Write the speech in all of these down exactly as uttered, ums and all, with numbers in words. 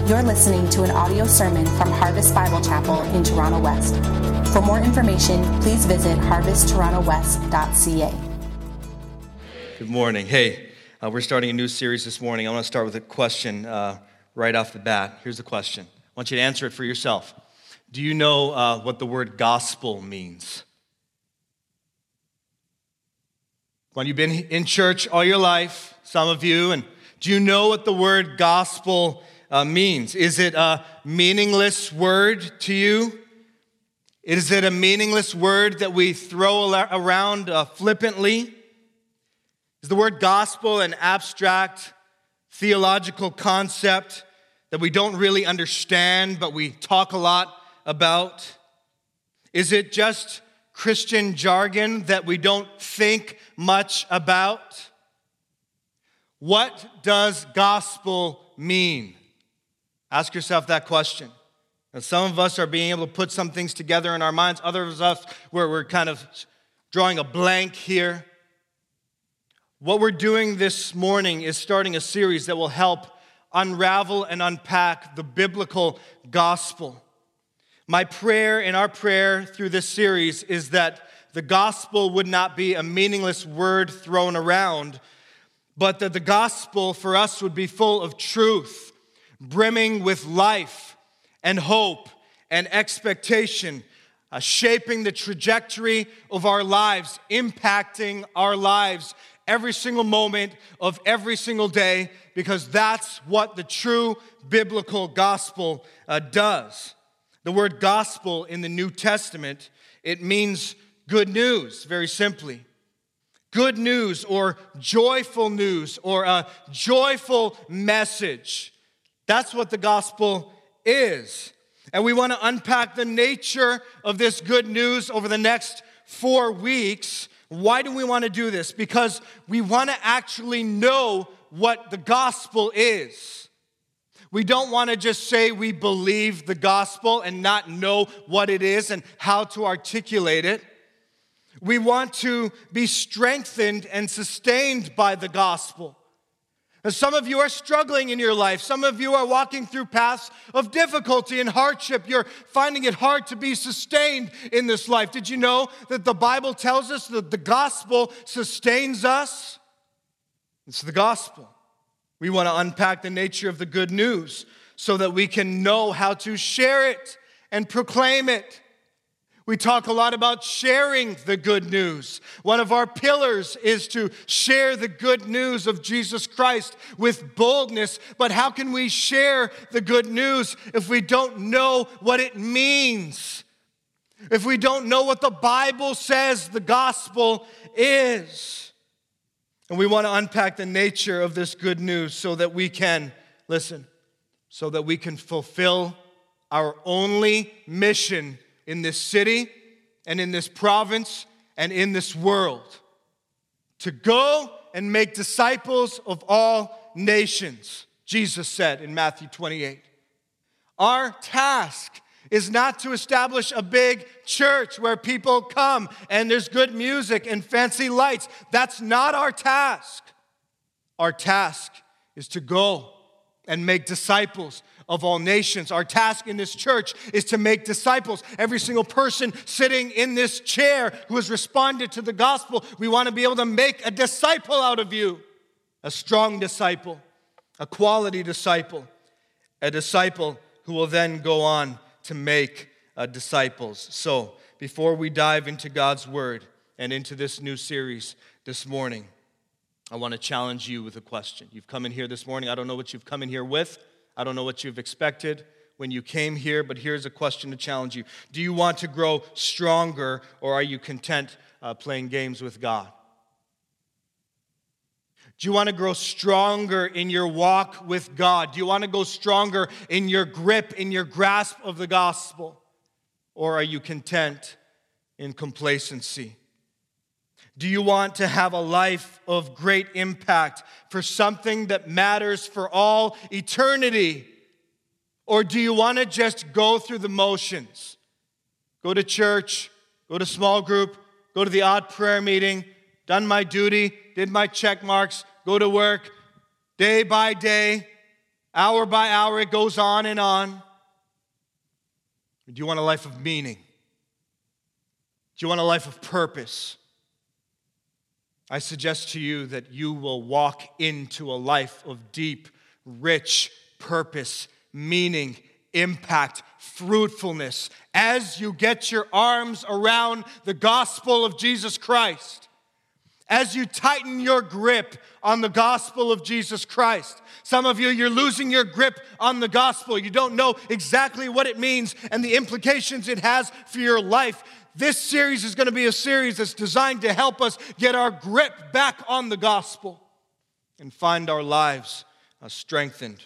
You're listening to an audio sermon from Harvest Bible Chapel in Toronto West. For more information, please visit harvest toronto west dot c a. Good morning. Hey, uh, we're starting a new series this morning. I want to start with a question uh, right off the bat. Here's the question. I want you to answer it for yourself. Do you know uh, what the word gospel means? When you've been in church all your life, some of you, and do you know what the word gospel uh, means? Is it a meaningless word to you? Is it a meaningless word that we throw around uh, flippantly? Is the word gospel an abstract theological concept that we don't really understand, but we talk a lot about? Is it just Christian jargon that we don't think much about? What does gospel mean? Ask yourself that question. And some of us are being able to put some things together in our minds. Others of us, where we're kind of drawing a blank here. What we're doing this morning is starting a series that will help unravel and unpack the biblical gospel. My prayer and our prayer through this series is that the gospel would not be a meaningless word thrown around, but that the gospel for us would be full of truth, brimming with life and hope and expectation, uh, shaping the trajectory of our lives, impacting our lives every single moment of every single day, because that's what the true biblical gospel uh, does. The word gospel in the New Testament, it means good news, very simply. Good news or joyful news or a joyful message. That's what the gospel is. And we want to unpack the nature of this good news over the next four weeks. Why do we want to do this? Because we want to actually know what the gospel is. We don't want to just say we believe the gospel and not know what it is and how to articulate it. We want to be strengthened and sustained by the gospel. And some of you are struggling in your life. Some of you are walking through paths of difficulty and hardship. You're finding it hard to be sustained in this life. Did you know that the Bible tells us that the gospel sustains us? It's the gospel. We want to unpack the nature of the good news so that we can know how to share it and proclaim it. We talk a lot about sharing the good news. One of our pillars is to share the good news of Jesus Christ with boldness. But how can we share the good news if we don't know what it means? If we don't know what the Bible says the gospel is? And we want to unpack the nature of this good news so that we can, listen, so that we can fulfill our only mission in this city, and in this province, and in this world. To go and make disciples of all nations, Jesus said in Matthew twenty-eight. Our task is not to establish a big church where people come and there's good music and fancy lights. That's not our task. Our task is to go and make disciples of all nations. Our task in this church is to make disciples. Every single person sitting in this chair who has responded to the gospel, we want to be able to make a disciple out of you. A strong disciple, a quality disciple, a disciple who will then go on to make uh, disciples. So, before we dive into God's word and into this new series this morning, I want to challenge you with a question. You've come in here this morning. I don't know what you've come in here with. I don't know what you've expected when you came here, but here's a question to challenge you. Do you want to grow stronger, or are you content uh, playing games with God? Do you want to grow stronger in your walk with God? Do you want to go stronger in your grip, in your grasp of the gospel? Or are you content in complacency? Do you want to have a life of great impact for something that matters for all eternity? Or do you want to just go through the motions? Go to church, go to small group, go to the odd prayer meeting, done my duty, did my check marks, go to work, day by day, Hour by hour, it goes on and on. Do you want a life of meaning? Do you want a life of purpose? I suggest to you that you will walk into a life of deep, rich purpose, meaning, impact, fruitfulness as you get your arms around the gospel of Jesus Christ. As you tighten your grip on the gospel of Jesus Christ. Some of you, you're losing your grip on the gospel. You don't know exactly what it means and the implications it has for your life. This series is going to be a series that's designed to help us get our grip back on the gospel and find our lives uh, strengthened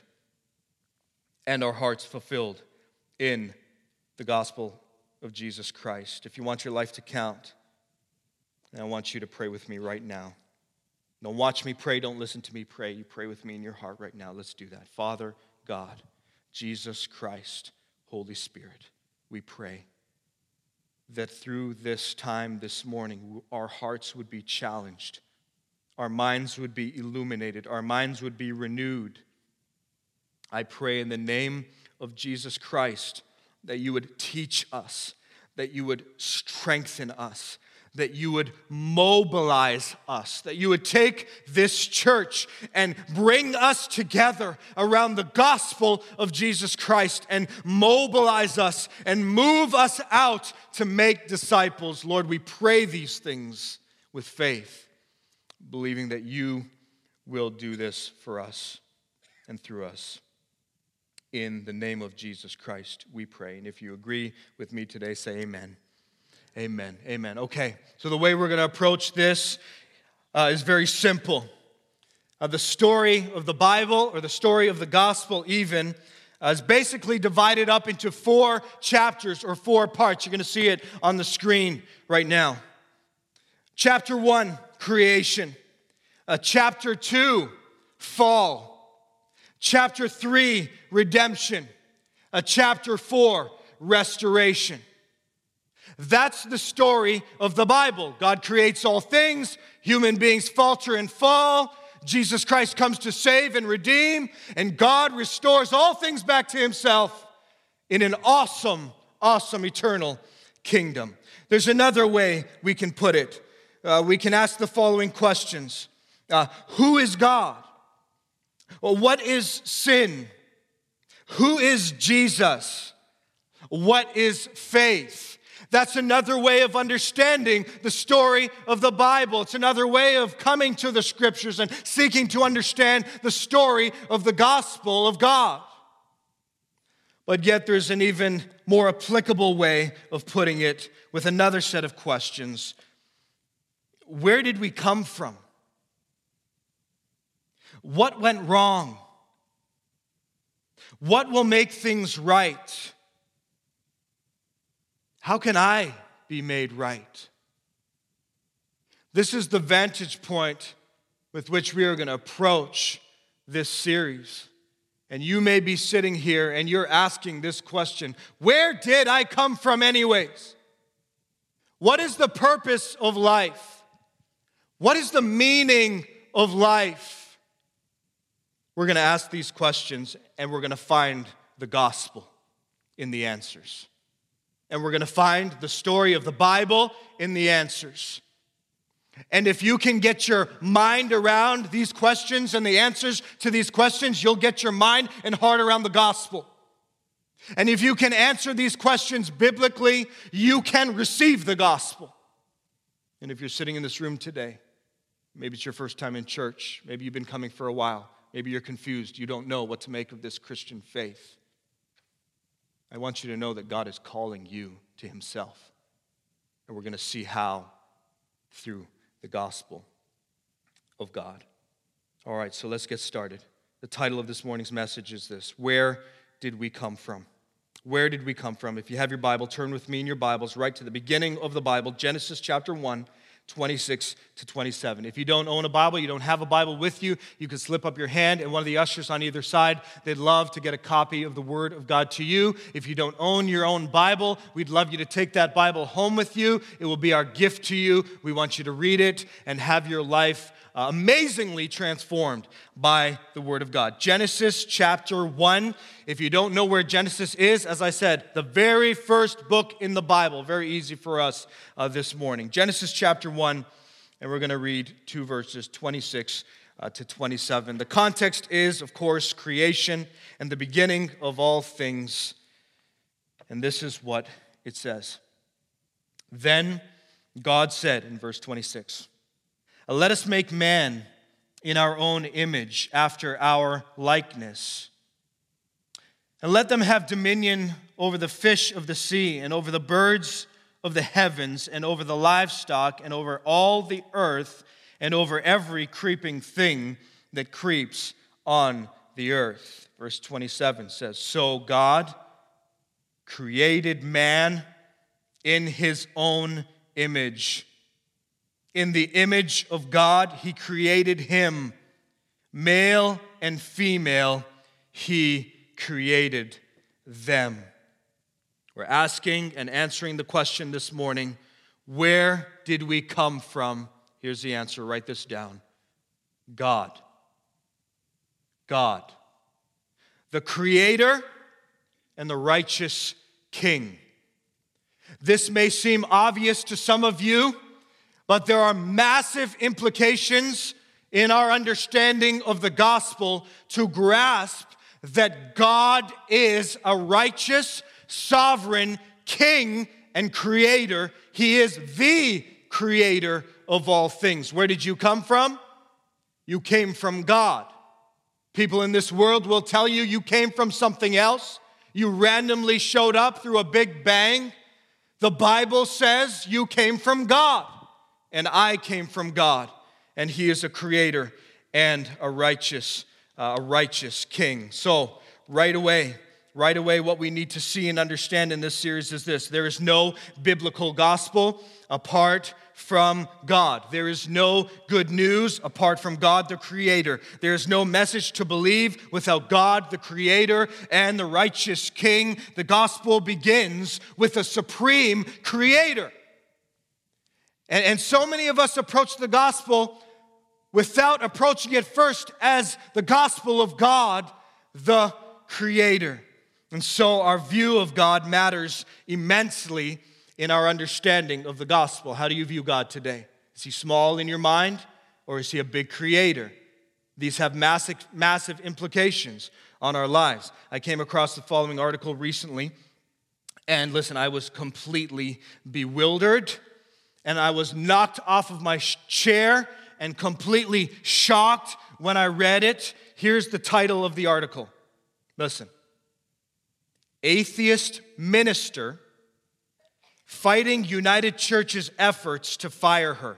and our hearts fulfilled in the gospel of Jesus Christ. If you want your life to count, then I want you to pray with me right now. Don't watch me pray, don't listen to me pray. You pray with me in your heart right now. Let's do that. Father, God, Jesus Christ, Holy Spirit, we pray that through this time this morning, our hearts would be challenged, our minds would be illuminated, our minds would be renewed. I pray in the name of Jesus Christ that you would teach us, that you would strengthen us, that you would mobilize us, that you would take this church and bring us together around the gospel of Jesus Christ and mobilize us and move us out to make disciples. Lord, we pray these things with faith, believing that you will do this for us and through us. In the name of Jesus Christ, we pray. And if you agree with me today, say amen. Amen. Amen. Okay, so the way we're going to approach this uh, is very simple. Uh, the story of the Bible, or the story of the gospel even, uh, is basically divided up into four chapters or four parts. You're going to see it on the screen right now. Chapter one, creation. Uh, chapter two, fall. Chapter three, redemption. Uh, chapter four, restoration. That's the story of the Bible. God creates all things. Human beings falter and fall. Jesus Christ comes to save and redeem. And God restores all things back to himself in an awesome, awesome eternal kingdom. There's another way we can put it. Uh, we can ask the following questions. Uh, who is God? Well, what is sin? Who is Jesus? What is faith? That's another way of understanding the story of the Bible. It's another way of coming to the scriptures and seeking to understand the story of the gospel of God. But yet there's an even more applicable way of putting it with another set of questions. Where did we come from? What went wrong? What will make things right? How can I be made right? This is the vantage point with which we are going to approach this series. And you may be sitting here and you're asking this question, where did I come from anyways? What is the purpose of life? What is the meaning of life? We're going to ask these questions and we're going to find the gospel in the answers. And we're going to find the story of the Bible in the answers. And if you can get your mind around these questions and the answers to these questions, you'll get your mind and heart around the gospel. And if you can answer these questions biblically, you can receive the gospel. And if you're sitting in this room today, maybe it's your first time in church, maybe you've been coming for a while, maybe you're confused, you don't know what to make of this Christian faith. I want you to know that God is calling you to himself. And we're going to see how through the gospel of God. All right, so let's get started. The title of this morning's message is this: Where did we come from? Where did we come from? If you have your Bible, turn with me in your Bibles right to the beginning of the Bible, Genesis chapter one. twenty-six to twenty-seven. If you don't own a Bible, you don't have a Bible with you, you can slip up your hand, and one of the ushers on either side, they'd love to get a copy of the Word of God to you. If you don't own your own Bible, we'd love you to take that Bible home with you. It will be our gift to you. We want you to read it and have your life uh, amazingly transformed by the Word of God. Genesis chapter one. If you don't know where Genesis is, as I said, the very first book in the Bible. Very easy for us uh, this morning. Genesis chapter one, and we're going to read two verses, twenty-six uh, to twenty-seven. The context is, of course, creation and the beginning of all things. And this is what it says. Then God said in verse twenty-six, "Let us make man in our own image, after our likeness. And let them have dominion over the fish of the sea, and over the birds of the heavens, and over the livestock, and over all the earth, and over every creeping thing that creeps on the earth." Verse twenty-seven says, "So God created man in his own image. In the image of God, he created him. Male and female, he created them." We're asking and answering the question this morning, where did we come from? Here's the answer. Write this down. God. God. The Creator and the righteous King. This may seem obvious to some of you, but there are massive implications in our understanding of the gospel to grasp that God is a righteous, sovereign King and Creator. He is the Creator of all things. Where did you come from? You came from God. People in this world will tell you you came from something else. You randomly showed up through a big bang. The Bible says you came from God. And I came from God, and He is a creator and a righteous, uh, a righteous King. So, right away, right away, what we need to see and understand in this series is this: there is no biblical gospel apart from God. There is no good news apart from God, the Creator. There is no message to believe without God, the Creator, and the righteous King. The gospel begins with a supreme Creator. And, and so many of us approach the gospel without approaching it first as the gospel of God, the Creator. And so our view of God matters immensely in our understanding of the gospel. How do you view God today? Is He small in your mind, or is He a big creator? These have massive, massive implications on our lives. I came across the following article recently, and listen, I was completely bewildered. And I was knocked off of my chair and completely shocked when I read it. Here's the title of the article. Listen. "Atheist minister fighting United Church's efforts to fire her."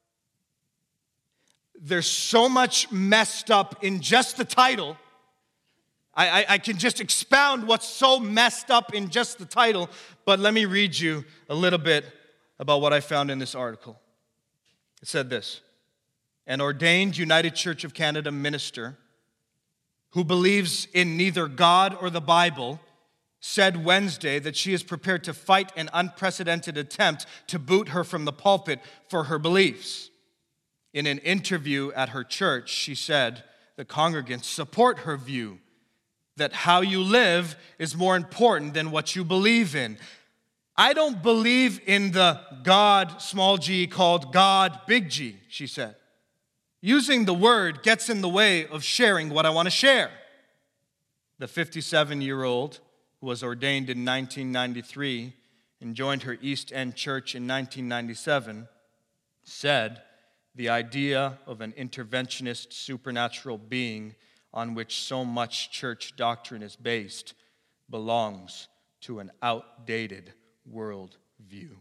There's so much messed up in just the title. I, I, I can just expound what's so messed up in just the title, but let me read you a little bit about what I found in this article. It said this: "An ordained United Church of Canada minister who believes in neither God or the Bible said Wednesday that she is prepared to fight an unprecedented attempt to boot her from the pulpit for her beliefs. In an interview at her church, she said the congregants support her view that how you live is more important than what you believe in. I don't believe in the God, small g, called God, big G, she said. Using the word gets in the way of sharing what I want to share." The fifty-seven-year-old, who was ordained in nineteen ninety-three and joined her East End church in nineteen ninety-seven, said the idea of an interventionist supernatural being on which so much church doctrine is based belongs to an outdated world view.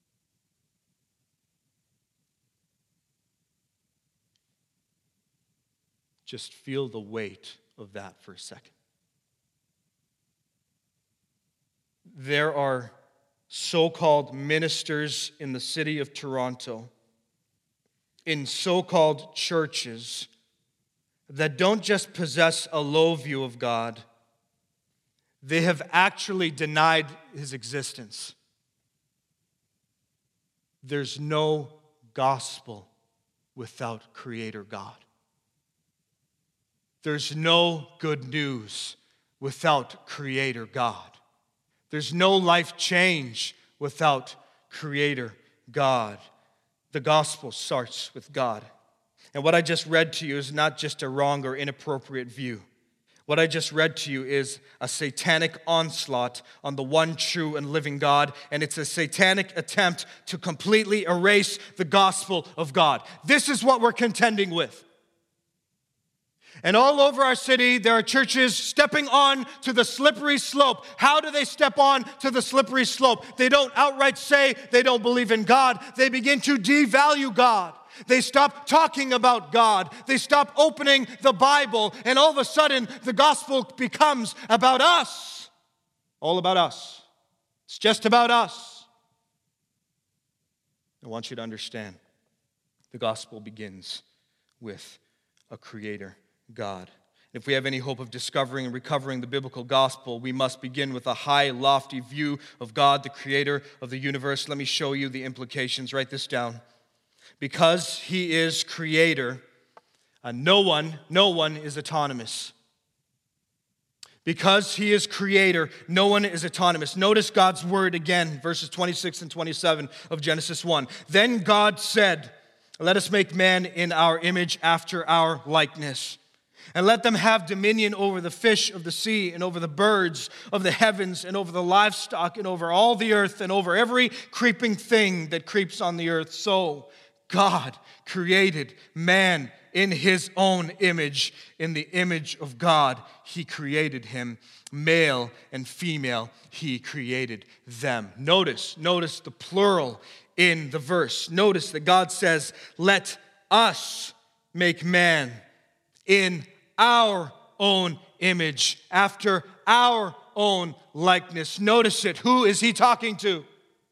Just feel the weight of that for a second. There are so-called ministers in the city of Toronto in so-called churches that don't just possess a low view of God, they have actually denied his existence. There's no gospel without Creator God. There's no good news without Creator God. There's no life change without Creator God. The gospel starts with God. And what I just read to you is not just a wrong or inappropriate view. What I just read to you is a satanic onslaught on the one true and living God, and it's a satanic attempt to completely erase the gospel of God. This is what we're contending with. And all over our city, there are churches stepping on to the slippery slope. How do they step on to the slippery slope? They don't outright say they don't believe in God. They begin to devalue God. They stop talking about God. They stop opening the Bible. And all of a sudden, the gospel becomes about us. All about us. It's just about us. I want you to understand, the gospel begins with a Creator God. If we have any hope of discovering and recovering the biblical gospel, we must begin with a high, lofty view of God, the Creator of the universe. Let me show you the implications. Write this down. Because he is Creator, uh, no one, no one is autonomous. Because he is Creator, no one is autonomous. Notice God's word again, verses twenty-six and twenty-seven of Genesis one. Then God said, let us make man in our image after our likeness. And let them have dominion over the fish of the sea and over the birds of the heavens and over the livestock and over all the earth and over every creeping thing that creeps on the earth. So God created man in his own image. In the image of God, he created him. Male and female, he created them. Notice, notice the plural in the verse. Notice that God says, let us make man in our own image, after our own likeness. Notice it. Who is he talking to?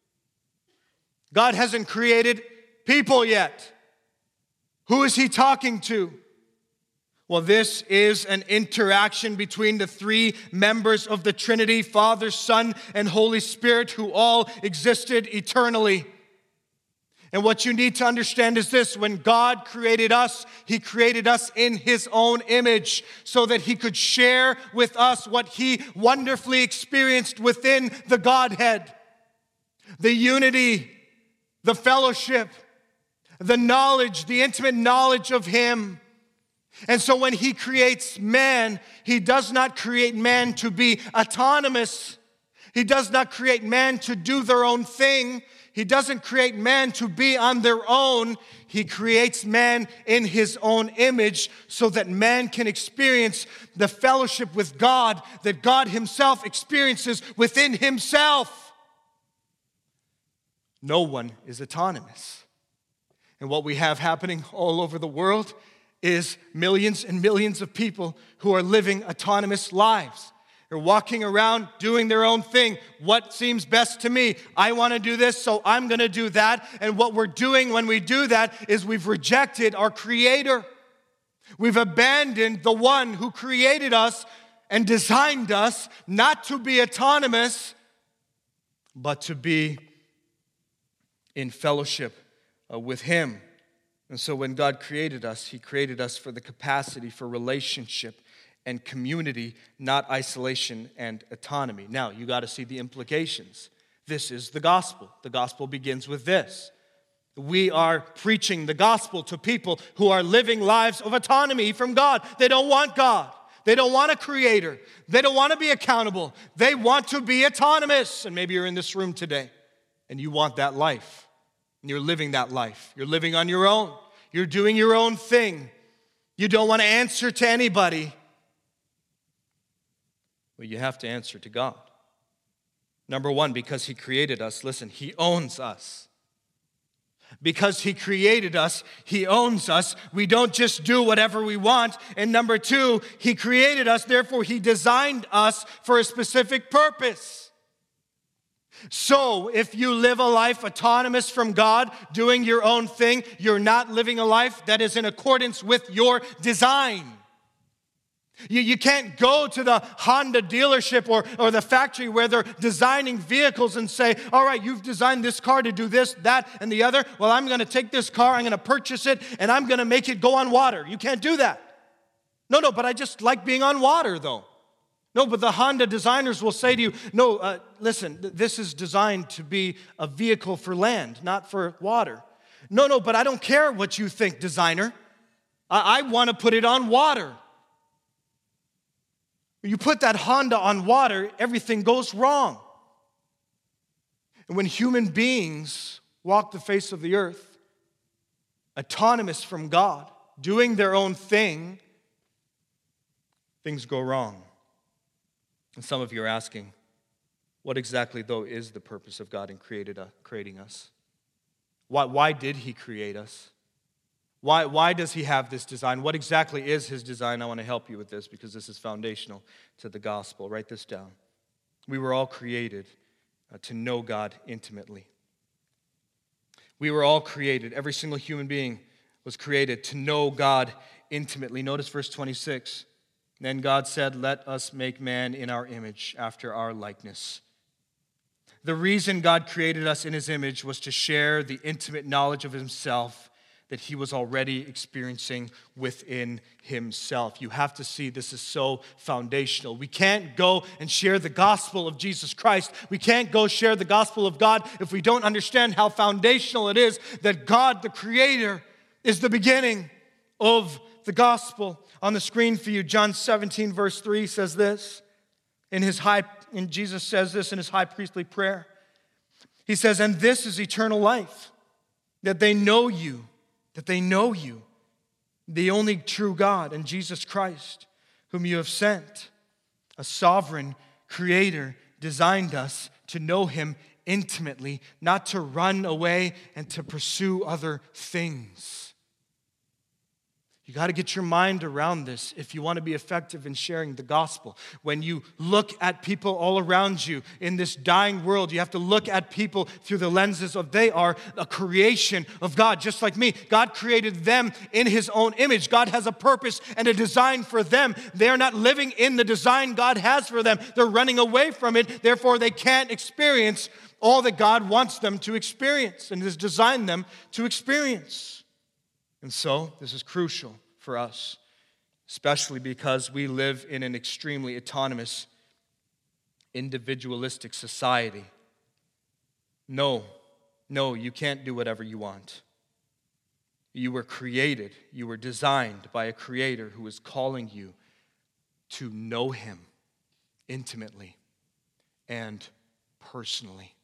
God hasn't created people yet. Who is he talking to? Well, this is an interaction between the three members of the Trinity, Father, Son, and Holy Spirit, who all existed eternally. And what you need to understand is this: when God created us, he created us in his own image so that he could share with us what he wonderfully experienced within the Godhead. The unity, the fellowship, the knowledge, the intimate knowledge of him. And so when he creates man, he does not create man to be autonomous. He does not create man to do their own thing. He doesn't create man to be on their own. He creates man in his own image so that man can experience the fellowship with God that God himself experiences within himself. No one is autonomous. And what we have happening all over the world is millions and millions of people who are living autonomous lives. They're walking around doing their own thing. What seems best to me? I want to do this, so I'm going to do that. And what we're doing when we do that is we've rejected our Creator. We've abandoned the one who created us and designed us not to be autonomous, but to be in fellowship uh, with him. And so when God created us, he created us for the capacity for relationship and community, not isolation and autonomy. Now, you got to see the implications. This is the gospel. The gospel begins with this. We are preaching the gospel to people who are living lives of autonomy from God. They don't want God. They don't want a creator. They don't want to be accountable. They want to be autonomous. And maybe you're in this room today and you want that life. And you're living that life. You're living on your own. You're doing your own thing. You don't want to answer to anybody. Well, you have to answer to God. Number one, because he created us. Listen, he owns us. Because he created us, he owns us. We don't just do whatever we want. And number two, he created us, therefore he designed us for a specific purpose. So if you live a life autonomous from God, doing your own thing, you're not living a life that is in accordance with your design. You, you can't go to the Honda dealership or, or the factory where they're designing vehicles and say, all right, you've designed this car to do this, that, and the other. Well, I'm going to take this car, I'm going to purchase it, and I'm going to make it go on water. You can't do that. No, no, but I just like being on water, though. No, but the Honda designers will say to you, no, uh, listen, th- this is designed to be a vehicle for land, not for water. No, no, but I don't care what you think, designer. I, I want to put it on water. You put that Honda on water, everything goes wrong. And when human beings walk the face of the earth, autonomous from God, doing their own thing, things go wrong. And some of you are asking, what exactly, though, is the purpose of God in created, uh, creating us? Why, why did He create us? Why, why does He have this design? What exactly is His design? I want to help you with this because this is foundational to the gospel. Write this down. We were all created uh, to know God intimately. We were all created, every single human being was created to know God intimately. Notice verse twenty-six. Then God said, let us make man in our image, after our likeness. The reason God created us in His image was to share the intimate knowledge of Himself that He was already experiencing within Himself. You have to see this is so foundational. We can't go and share the gospel of Jesus Christ. We can't go share the gospel of God if we don't understand how foundational it is that God, the Creator, is the beginning of the gospel. On the screen for you, John seventeen, verse three says this. In his high, and Jesus says this in His high priestly prayer. He says, and this is eternal life, that they know you, that they know you, the only true God, and Jesus Christ, whom you have sent. A sovereign Creator designed us to know Him intimately, not to run away and to pursue other things. You got to get your mind around this if you want to be effective in sharing the gospel. When you look at people all around you in this dying world, you have to look at people through the lenses of they are a creation of God, just like me. God created them in His own image. God has a purpose and a design for them. They are not living in the design God has for them. They're running away from it. Therefore, they can't experience all that God wants them to experience and has designed them to experience. And so, this is crucial for us, especially because we live in an extremely autonomous, individualistic society. No, no, you can't do whatever you want. You were created, you were designed by a Creator who is calling you to know Him intimately and personally.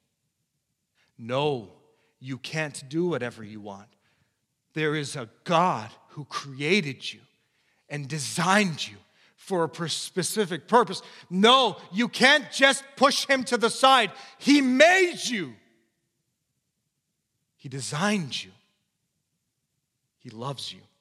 No, you can't do whatever you want. There is a God who created you and designed you for a specific purpose. No, you can't just push Him to the side. He made you. He designed you. He loves you.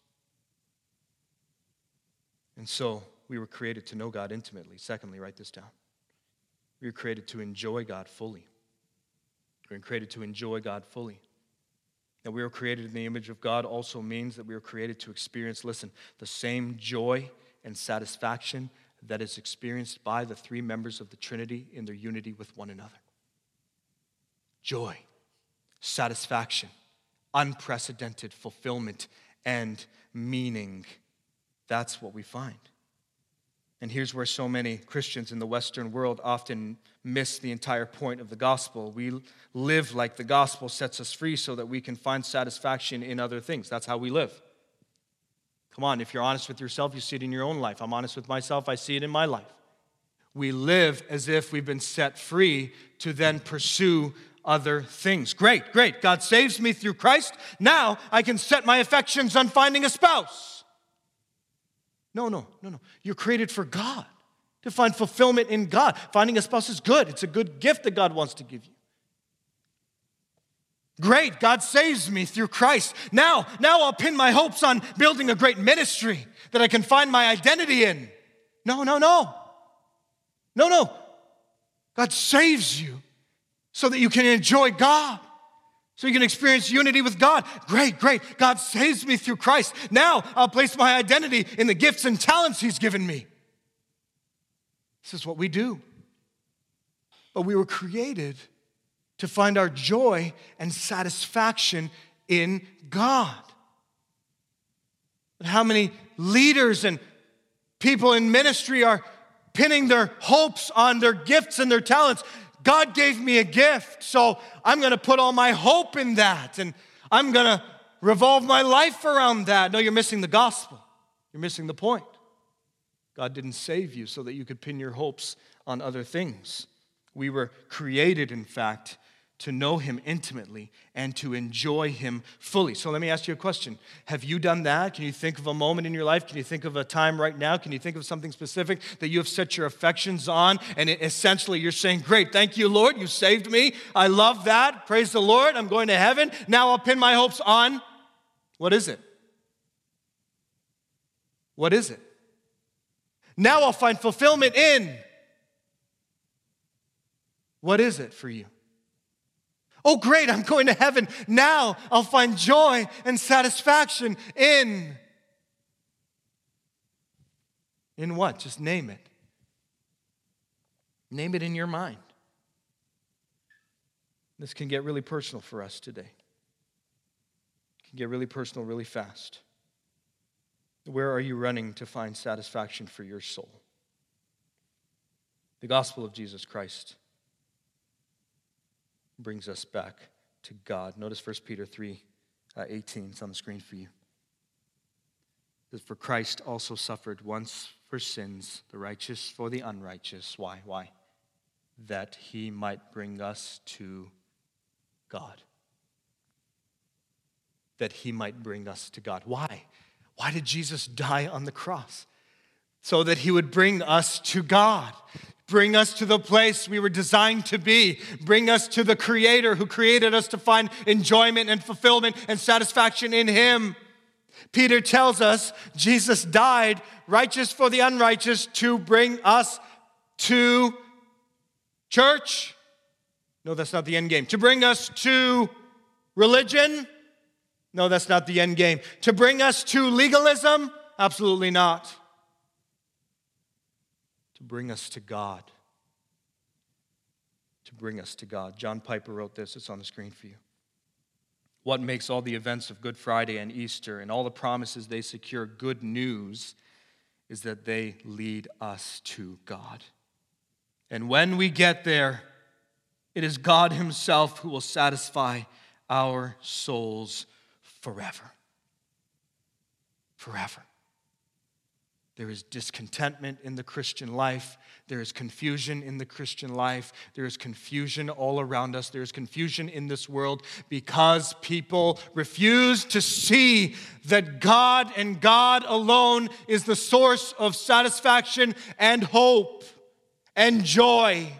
And so we were created to know God intimately. Secondly, write this down. We were created to enjoy God fully. We were created to enjoy God fully. That we were created in the image of God also means that we were created to experience, listen, the same joy and satisfaction that is experienced by the three members of the Trinity in their unity with one another. Joy, satisfaction, unprecedented fulfillment, and meaning. That's what we find. And here's where so many Christians in the Western world often miss the entire point of the gospel. We live like the gospel sets us free so that we can find satisfaction in other things. That's how we live. Come on, if you're honest with yourself, you see it in your own life. I'm honest with myself, I see it in my life. We live as if we've been set free to then pursue other things. Great, great. God saves me through Christ. Now I can set my affections on finding a spouse. No, no, no, no. You're created for God, to find fulfillment in God. Finding a spouse is good. It's a good gift that God wants to give you. Great, God saves me through Christ. Now, now I'll pin my hopes on building a great ministry that I can find my identity in. No, no, no. No, no. God saves you so that you can enjoy God, so you can experience unity with God. Great, great. God saves me through Christ. Now I'll place my identity in the gifts and talents he's given me. This is what we do. But we were created to find our joy and satisfaction in God. But how many leaders and people in ministry are pinning their hopes on their gifts and their talents? God gave me a gift, so I'm going to put all my hope in that, and I'm going to revolve my life around that. No, you're missing the gospel. You're missing the point. God didn't save you so that you could pin your hopes on other things. We were created, in fact, to know him intimately and to enjoy him fully. So let me ask you a question. Have you done that? Can you think of a moment in your life? Can you think of a time right now? Can you think of something specific that you have set your affections on? And it, essentially you're saying, great, thank you, Lord. You saved me. I love that. Praise the Lord. I'm going to heaven. Now I'll pin my hopes on. What is it? What is it? Now I'll find fulfillment in. What is it for you? Oh, great, I'm going to heaven. Now I'll find joy and satisfaction in. In what? Just name it. Name it in your mind. This can get really personal for us today. It can get really personal really fast. Where are you running to find satisfaction for your soul? The gospel of Jesus Christ brings us back to God. Notice First Peter three eighteen. It's on the screen for you. It says, for Christ also suffered once for sins, the righteous for the unrighteous. Why? Why? That he might bring us to God. That he might bring us to God. Why? Why did Jesus die on the cross? So that he would bring us to God. Bring us to the place we were designed to be. Bring us to the Creator who created us to find enjoyment and fulfillment and satisfaction in him. Peter tells us Jesus died, righteous for the unrighteous, to bring us to church. No, that's not the end game. To bring us to religion. No, that's not the end game. To bring us to legalism. Absolutely not. To bring us to God. To bring us to God. John Piper wrote this. It's on the screen for you. What makes all the events of Good Friday and Easter and all the promises they secure good news is that they lead us to God. And when we get there, it is God himself who will satisfy our souls forever. Forever. There is discontentment in the Christian life. There is confusion in the Christian life. There is confusion all around us. There is confusion in this world because people refuse to see that God and God alone is the source of satisfaction and hope and joy.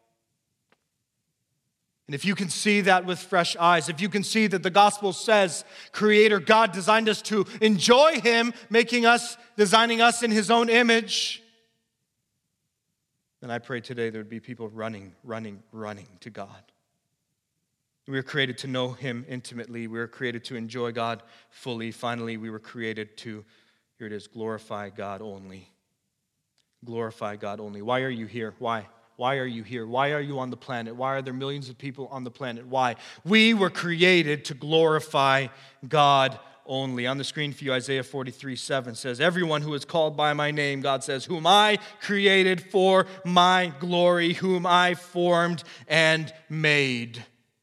And if you can see that with fresh eyes, if you can see that the gospel says Creator God designed us to enjoy him, making us, designing us in his own image, then I pray today there would be people running, running, running to God. We were created to know him intimately. We were created to enjoy God fully. Finally, we were created to, here it is, glorify God only. Glorify God only. Why are you here? Why? Why are you here? Why are you on the planet? Why are there millions of people on the planet? Why? We were created to glorify God only. On the screen for you, Isaiah forty-three seven says, everyone who is called by my name, God says, whom I created for my glory, whom I formed and made.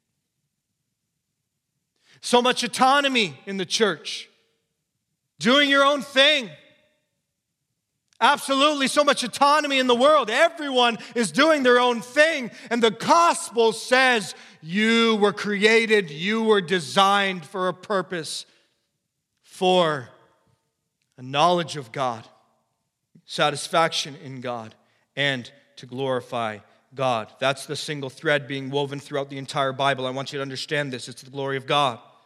So much autonomy in the church. Doing your own thing. Absolutely, so much autonomy in the world. Everyone is doing their own thing. And the gospel says you were created, you were designed for a purpose, for a knowledge of God, satisfaction in God, and to glorify God. That's the single thread being woven throughout the entire Bible. I want you to understand this. It's the glory of God.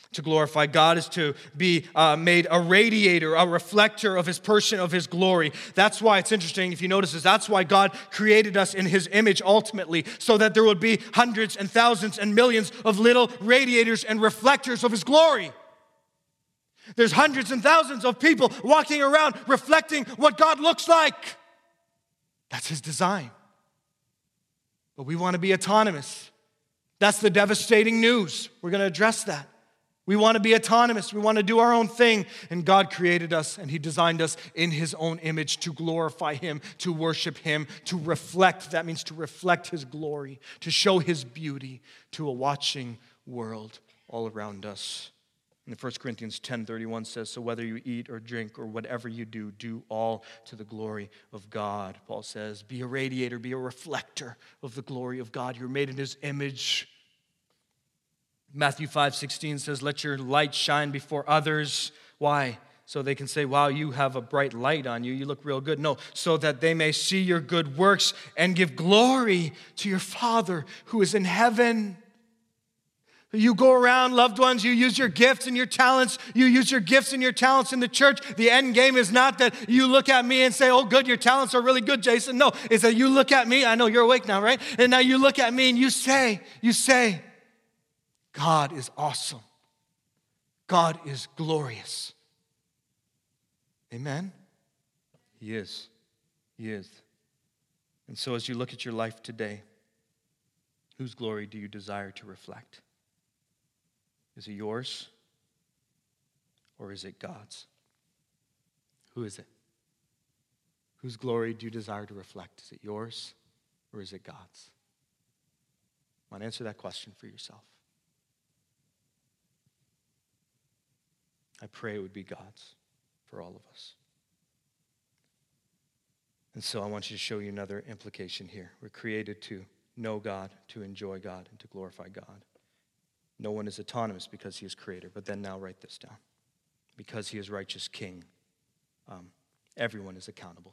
To glorify God is to be uh, made a radiator, a reflector of his person, of his glory. That's why it's interesting, if you notice this, that's why God created us in his image ultimately, so that there would be hundreds and thousands and millions of little radiators and reflectors of his glory. There's hundreds and thousands of people walking around reflecting what God looks like. That's his design. But we want to be autonomous. That's the devastating news. We're going to address that. We want to be autonomous. We want to do our own thing. And God created us and he designed us in his own image to glorify him, to worship him, to reflect. That means to reflect his glory, to show his beauty to a watching world all around us. And First Corinthians ten thirty-one says, so whether you eat or drink or whatever you do, do all to the glory of God. Paul says, be a radiator, be a reflector of the glory of God. You're made in his image. Matthew five sixteen says, let your light shine before others. Why? So they can say, wow, you have a bright light on you. You look real good. No, so that they may see your good works and give glory to your Father who is in heaven. You go around, loved ones, you use your gifts and your talents. You use your gifts and your talents in the church. The end game is not that you look at me and say, oh, good, your talents are really good, Jason. No, it's that you look at me. I know you're awake now, right? And now you look at me and you say, you say, God is awesome. God is glorious. Amen? He is. He is. And so as you look at your life today, whose glory do you desire to reflect? Is it yours or is it God's? Who is it? Whose glory do you desire to reflect? Is it yours or is it God's? I want to answer that question for yourself. I pray it would be God's for all of us. And so I want you to show you another implication here. We're created to know God, to enjoy God, and to glorify God. No one is autonomous because he is creator. But then now write this down. Because he is righteous king, um, everyone is accountable.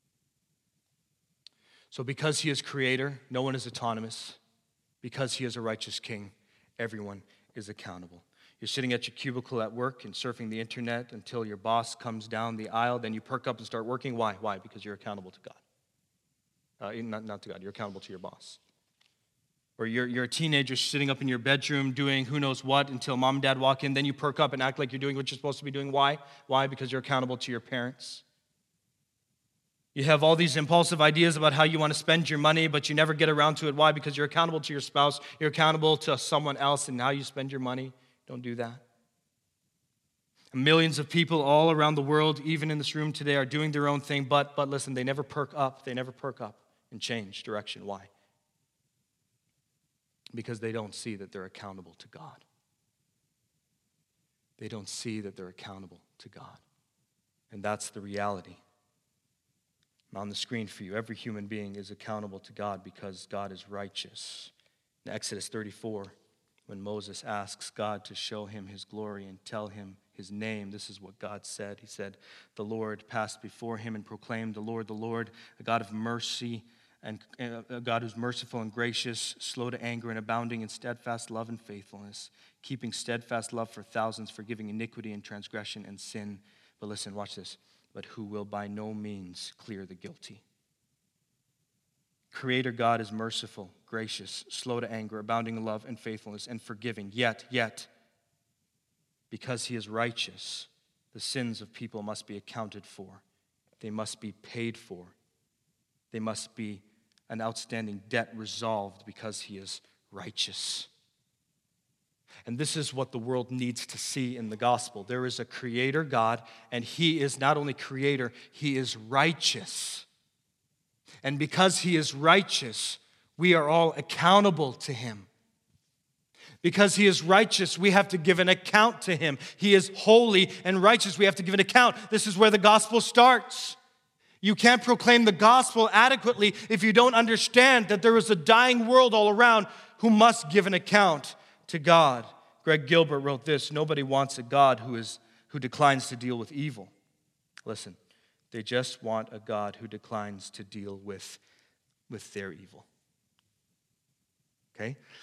So because he is creator, no one is autonomous. Because he is a righteous king, everyone is accountable. You're sitting at your cubicle at work and surfing the internet until your boss comes down the aisle. Then you perk up and start working. Why? Why? Because you're accountable to God. Uh, not, not to God. You're accountable to your boss. Or you're, you're a teenager sitting up in your bedroom doing who knows what until mom and dad walk in. Then you perk up and act like you're doing what you're supposed to be doing. Why? Why? Because you're accountable to your parents. You have all these impulsive ideas about how you want to spend your money, but you never get around to it. Why? Because you're accountable to your spouse. You're accountable to someone else and how you spend your money. Don't do that. Millions of people all around the world, even in this room today, are doing their own thing, but, but listen, they never perk up. They never perk up and change direction. Why? Because they don't see that they're accountable to God. They don't see that they're accountable to God. And that's the reality. On the screen for you, every human being is accountable to God because God is righteous. In Exodus thirty-four, when Moses asks God to show him his glory and tell him his name, this is what God said. He said, the Lord passed before him and proclaimed, the Lord, the Lord, a God of mercy, and a God who's merciful and gracious, slow to anger and abounding in steadfast love and faithfulness, keeping steadfast love for thousands, forgiving iniquity and transgression and sin. But listen, watch this. But who will by no means clear the guilty. Creator God is merciful, gracious, slow to anger, abounding in love and faithfulness, and forgiving. Yet, yet, because he is righteous, the sins of people must be accounted for. They must be paid for. They must be an outstanding debt resolved because he is righteous. And this is what the world needs to see in the gospel. There is a creator God, and he is not only creator, he is righteous. And because he is righteous, we are all accountable to him. Because he is righteous, we have to give an account to him. He is holy and righteous. We have to give an account. This is where the gospel starts. You can't proclaim the gospel adequately if you don't understand that there is a dying world all around who must give an account to God. Greg Gilbert wrote this: nobody wants a God who is who declines to deal with evil. Listen, they just want a God who declines to deal with, with their evil. Okay?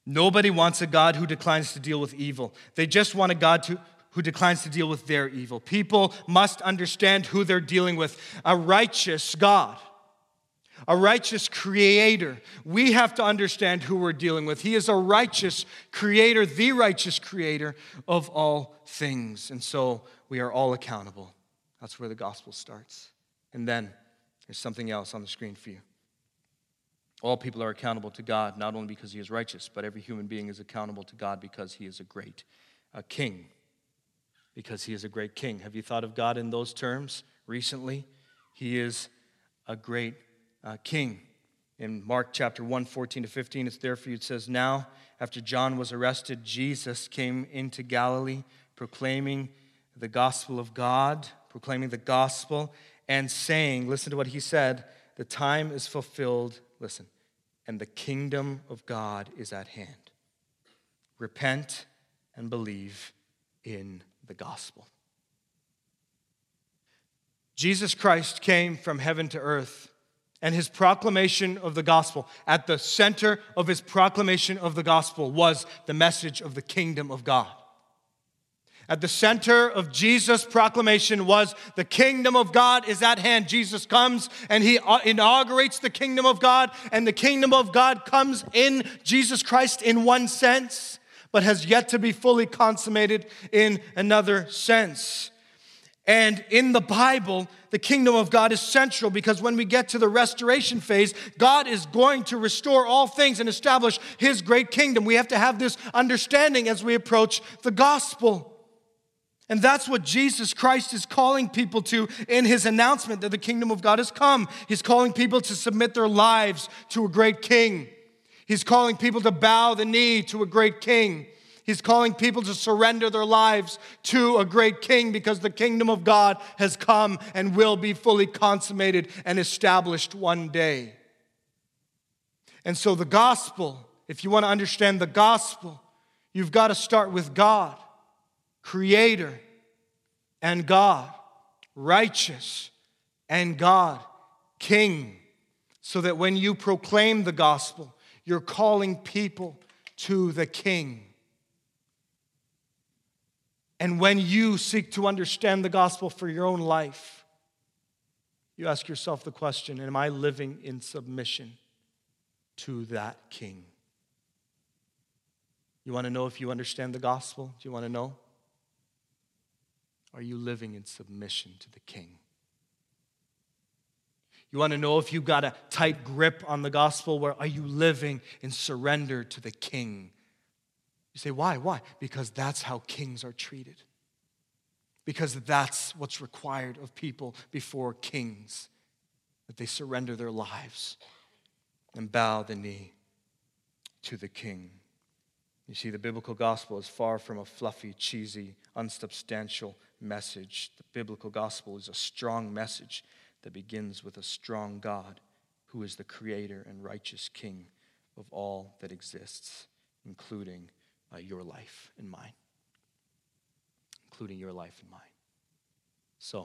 Nobody wants a God who declines to deal with evil. They just want a God to, who declines to deal with their evil. People must understand who they're dealing with. A righteous God, a righteous creator. We have to understand who we're dealing with. He is a righteous creator, the righteous creator of all things. And so we are all accountable. That's where the gospel starts. And then there's something else on the screen for you. All people are accountable to God, not only because he is righteous, but every human being is accountable to God because he is a great uh, king. Because he is a great king. Have you thought of God in those terms recently? He is a great uh, king. In Mark chapter one, fourteen to fifteen, it's there for you. It says, "Now, after John was arrested, Jesus came into Galilee, proclaiming the gospel of God, proclaiming the gospel, and saying," listen to what he said, "the time is fulfilled," listen, "and the kingdom of God is at hand. Repent and believe in the gospel." Jesus Christ came from heaven to earth, and his proclamation of the gospel, at the center of his proclamation of the gospel, was the message of the kingdom of God. At the center of Jesus' proclamation was the kingdom of God is at hand. Jesus comes and he inaugurates the kingdom of God, and the kingdom of God comes in Jesus Christ in one sense, but has yet to be fully consummated in another sense. And in the Bible, the kingdom of God is central because when we get to the restoration phase, God is going to restore all things and establish his great kingdom. We have to have this understanding as we approach the gospel. And that's what Jesus Christ is calling people to in his announcement that the kingdom of God has come. He's calling people to submit their lives to a great king. He's calling people to bow the knee to a great king. He's calling people to surrender their lives to a great king because the kingdom of God has come and will be fully consummated and established one day. And so the gospel, if you want to understand the gospel, you've got to start with God. Creator and God, righteous and God, king, so that when you proclaim the gospel, you're calling people to the king. And when you seek to understand the gospel for your own life, you ask yourself the question, am I living in submission to that king? You want to know if you understand the gospel? Do you want to know? Are you living in submission to the king? You want to know if you've got a tight grip on the gospel? Where are you living in surrender to the king? You say, why? Why? Because that's how kings are treated. Because that's what's required of people before kings, that they surrender their lives and bow the knee to the king. You see, the biblical gospel is far from a fluffy, cheesy, unsubstantial message. The biblical gospel is a strong message that begins with a strong God who is the creator and righteous king of all that exists, including uh, your life and mine. Including your life and mine. So,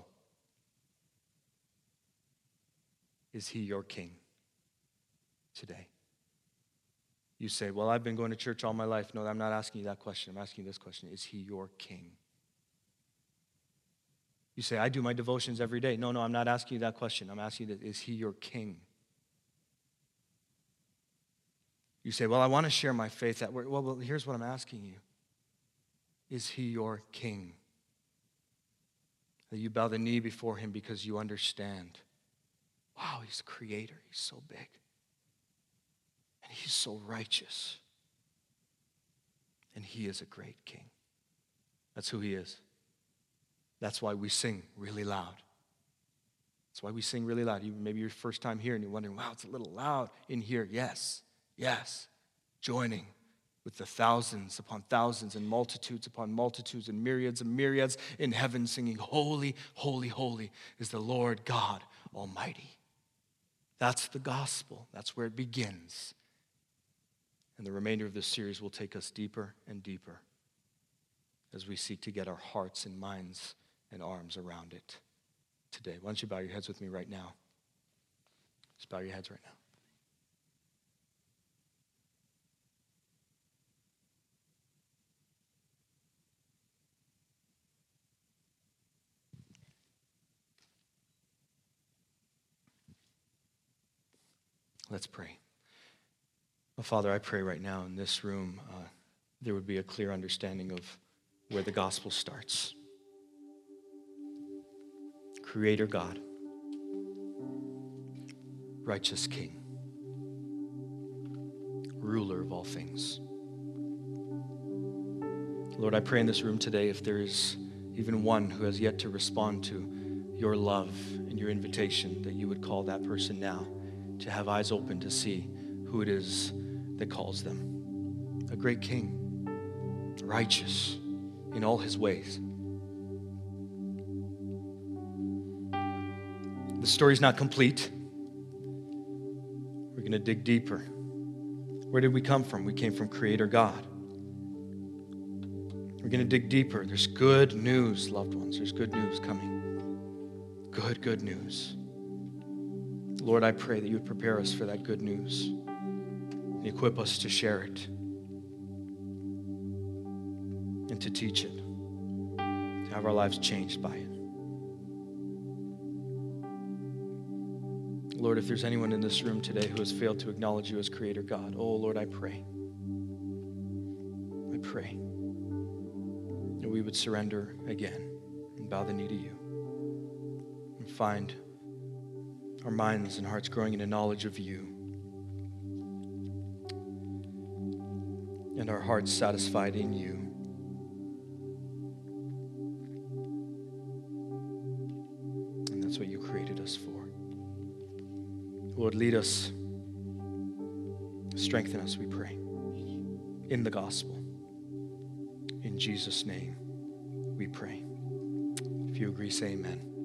is he your king today? You say, well, I've been going to church all my life. No, I'm not asking you that question. I'm asking you this question. Is he your king? You say, I do my devotions every day. No, no, I'm not asking you that question. I'm asking you, that, is he your king? You say, well, I want to share my faith. That well, well, here's what I'm asking you. Is he your king? That you bow the knee before him because you understand, wow, he's the creator. He's so big. And he's so righteous. And he is a great king. That's who he is. That's why we sing really loud. That's why we sing really loud. Even maybe your first time here and you're wondering, wow, it's a little loud in here. Yes, yes. Joining with the thousands upon thousands and multitudes upon multitudes and myriads and myriads in heaven singing, holy, holy, holy is the Lord God Almighty. That's the gospel. That's where it begins. And the remainder of this series will take us deeper and deeper as we seek to get our hearts and minds and arms around it today. Why don't you bow your heads with me right now? Just bow your heads right now. Let's pray. Well, Father, I pray right now in this room uh, there would be a clear understanding of where the gospel starts. Creator God, righteous King, ruler of all things. Lord, I pray in this room today, if there is even one who has yet to respond to your love and your invitation, that you would call that person now to have eyes open to see who it is that calls them. A great King, righteous in all his ways. The story's not complete. We're going to dig deeper. Where did we come from? We came from Creator God. We're going to dig deeper. There's good news, loved ones. There's good news coming. Good, good news. Lord, I pray that you would prepare us for that good news and equip us to share it and to teach it, to have our lives changed by it. Lord, if there's anyone in this room today who has failed to acknowledge you as Creator God, oh Lord, I pray, I pray that we would surrender again and bow the knee to you and find our minds and hearts growing in a knowledge of you and our hearts satisfied in you. And that's what you created us for. Lord, lead us, strengthen us, we pray, in the gospel. In Jesus' name, we pray. If you agree, say amen.